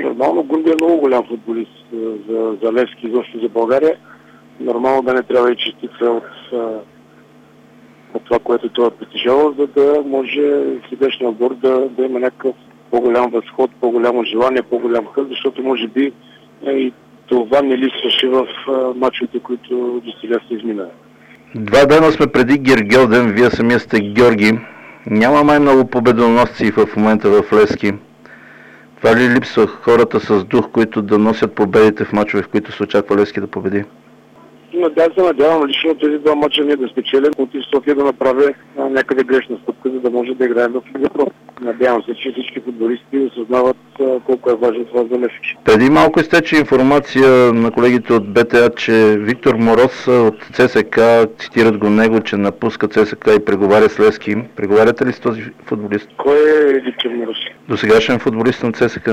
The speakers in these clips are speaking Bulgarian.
Нормално Гунди е много голям футболист за Левски, изобщо за България. Нормално да не трябва и частица от това, което той е притежавал, за да може сегашния отбор да има някакъв по-голям възход, по-голямо желание, по-голям хъс, защото може би и това не липсваше в мачовете, които до сега са изминали. 2 дена сме преди Гергьовден, вие самия сте Георги. Няма май много победоносци в момента в Левски. Това ли липсва хората с дух, които да носят победите в мачове, в които се очаква Левски да победи? Надявам лично тези 2 мача ние да спечелим, от София да направи някъде грешна стъпка, за да може да играем в Европа. Надявам се, че всички футболисти осъзнават колко е важно това за Левски. Преди малко изтече информация на колегите от БТА, че Виктор Мороз от ЦСК, цитират го него, че напуска ЦСК и преговаря с Левски. Преговаряте ли с този футболист? Кой е Виктор Мороз? Досегашен футболист на ЦСК.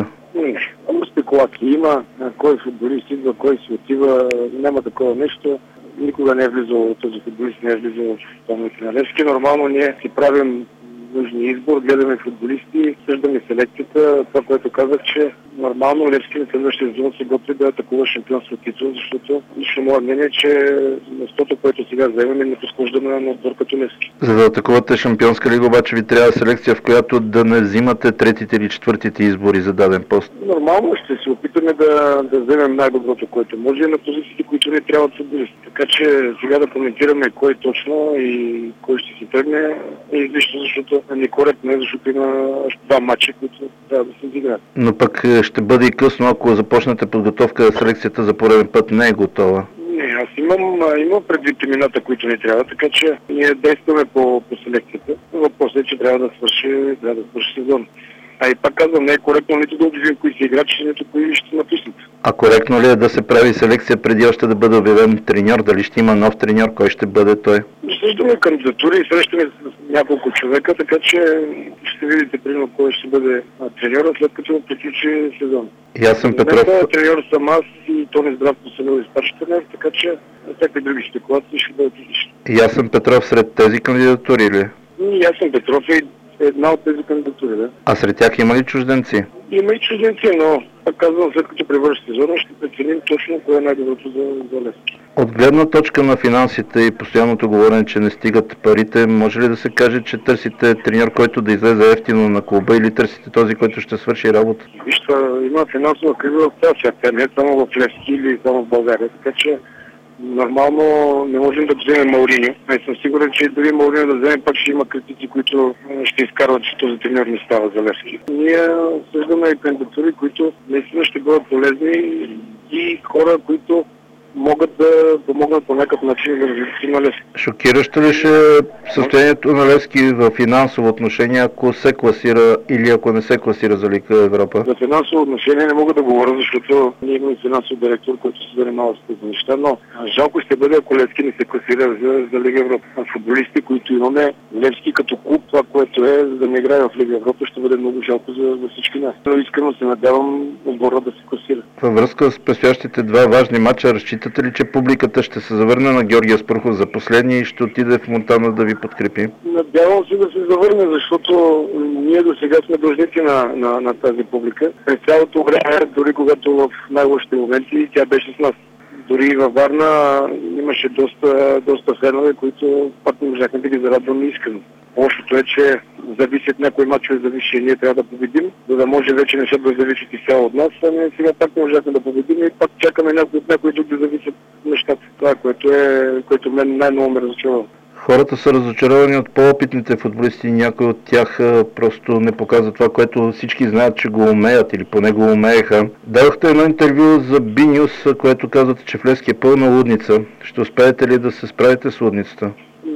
Спекулации има, кой футболист идва, кой си отива, няма такова нещо. Никога не е влизал, този футболист не е влизал в изпълнението на Левски. Нормално ние си правим нужния избор, гледаме футболисти, съждаме селекцията. Това, което казах, че нормално Левски на следващия сезон се готви да атакува шампионство титул, защото лично мое мнение е, че местото, което сега заемаме, не подхождаме на отбор като Левски. За да атакувате шампионска лига, обаче ви трябва селекция, в която да не взимате третите или четвъртите избори за даден пост. Нормално ще се опитаме да вземем най-доброто, което може на позициите, които не трябват футболисти. Така че сега да коментираме кой точно и кой ще си тръгне е излишно, защото некоректно е, защото има 2 мача, които трябва да се изиграят. Но пък ще бъде и късно, ако започнете подготовка, селекцията за пореден път не е готова. Не, аз имам предвид имената, които не трябва, така че ние действаме по селекцията. Въпросът е, че трябва да свърши сезон. А и пак казвам, не е коректно нито да обявим кои са играчи, нито кои ще напуснат. А коректно ли е да се прави селекция преди още да бъде обявен треньор? Дали ще има нов треньор? Кой ще бъде той? Съждаме кандидатури и срещаме с няколко човека, така че ще видите примерно кой ще бъде треньора, след като приключи сезон. Ясен Петров. Треньор съм аз и Тони Здравко са бил изпращане, така че всякакви други спекулации ще бъдат излишни. Ясен Петров сред тези кандидатури ли? Ясен Петров е една от тези кандидатури, да. А сред тях има ли чужденци? Има и чужденци, но пак казвам, след като превърши сезона, ще преценим точно кое е най-доброто за Левски. От гледна точка на финансите и постоянното говорене, че не стигат парите, може ли да се каже, че търсите треньор, който да излезе ефтино на клуба, или търсите този, който ще свърши работа? Вижте, има финансова криза в цял свят, не само в Левски или само в България, така че нормално не можем да вземем Мауриньо. Не съм сигурен, че дори Мауриньо да вземем, пак ще има критици, които ще изкарват, че този треньор не става за Левски. Ние съждаме и кандидатури, които наистина ще бъдат полезни и хора, които могат да помогнат по някакъв начин да развитие на Левски. Шокиращо ли ще е състоянието на Левски в финансово отношение, ако се класира или ако не се класира за Лига Европа? За финансово отношение не мога да говоря, защото ние имаме финансов директор, който се занимава с тези неща, но жалко ще бъде, ако Левски не се класира за Лига Европа. Футболисти, които имаме, Левски като клуб, това, което е, за да не играе в Лига Европа, ще бъде много жалко за всички нас. Но искрено се надявам отбора да се класира. Във връзка с предстоящите 2 важни мача, разчитате ли, че публиката ще се завърне на Георгия Спарухов за последния и ще отиде в Монтана да ви подкрепи? Надявам се да се завърне, защото ние до сега сме длъжници на тази публика. През цялото време, дори когато в най-лошите моменти, тя беше с нас. Дори и във Варна имаше доста фенове, които пак не можахме да ги зарадваме искрено. Лошото е, че зависят някои мачове, зависи и ние трябва да победим, за да може вече нещата да зависят изцяло от нас, а ние сега пак не можахме да победим и пак чакаме някои друг да зависят нещата. Това, което мен най-много ме разочарова. Хората са разочаровани от по-опитните футболисти и някои от тях просто не показват това, което всички знаят, че го умеят или поне го умееха. Дадохте едно интервю за B-News, което казвате, че в Левски е пълна лудница. Ще успеете ли да се справите с лудницата?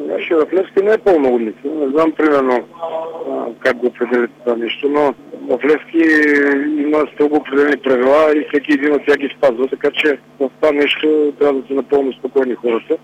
В Левски не е пълна лудница. Не знам примерно как го определите това нещо, но в Левски има строго определени правила и всеки един от тях ги спазва, така че в това нещо трябва да са напълно спокойни хората.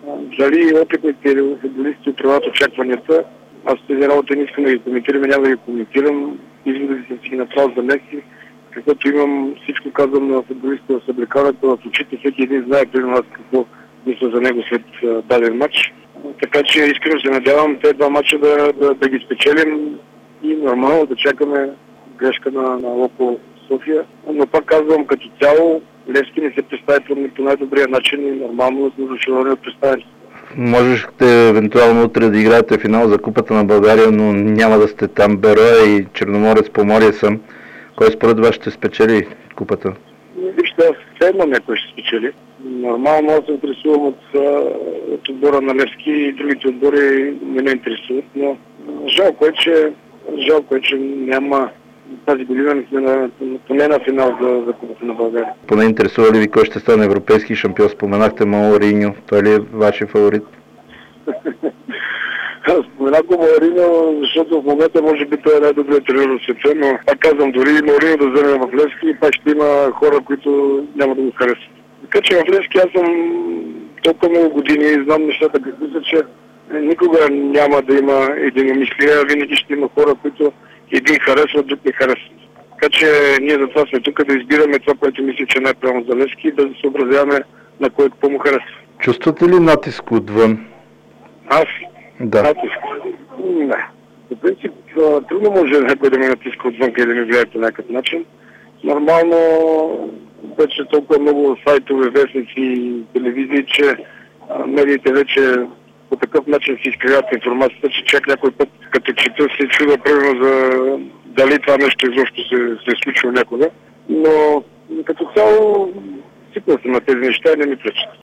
Дали опитните футболисти отправят очакванията, аз тези работи не искам да ги коментирам, няма да ги коментирам. Изводите съм си ги направил за Левски, защото имам всичко казвам на футболистите в съблекаването, в очите, всеки един знае примерно аз какво мисля за него след даден матч. Така че искрено се надявам тези 2 мача да ги спечелим и нормално да чакаме грешка на Локо София. Но пак казвам, като цяло Левски не се представи по най-добрия начин и нормално сме разочаровани от представянето. Можехте евентуално утре да играете финал за Купата на България, но няма да сте там. Бероя и Черноморец Поморие съм. Кой според вас ще спечели Купата? Вижте, аз все едно някой ще спечели. Нормално аз се интересувам от отбора на Левски и другите отбори не ме интересуват, но жалко е, че няма тази година поне на финал за Купата на България. Поне интересува ли ви кой ще стане европейски шампион? Споменахте Мауриньо. Той ли е вашия фаворит? Споменах го Мауриньо, защото в момента може би той е най-добрият тренер в света, но пак казвам, дори Мауриньо да вземе в Левски, пак ще има хора, които няма да го харесват. Така че в Левски аз съм толкова много години и знам нещата, как мисля, че никога няма да има единомислие, а винаги ще има хора, които един харесва, друг не харесва. Така че ние затова сме тук да избираме това, което мисля, че е най-правилно за Левски и да се съобразяваме на кой какво му харесва. Чувствате ли натиск отвън? Аз? Да. Натиск? Не. По принцип, трудно може някой да ме натиска отвън и да ми влияе по някакъв начин. Нормално вече толкова много сайтове, вестници и телевизии, че медиите вече по такъв начин си изкривят информацията, че чак някой път, като чета, се чуда примерно за дали това нещо изобщо се е случило някога. Но като цяло свикнал съм на тези неща и не ми пречат.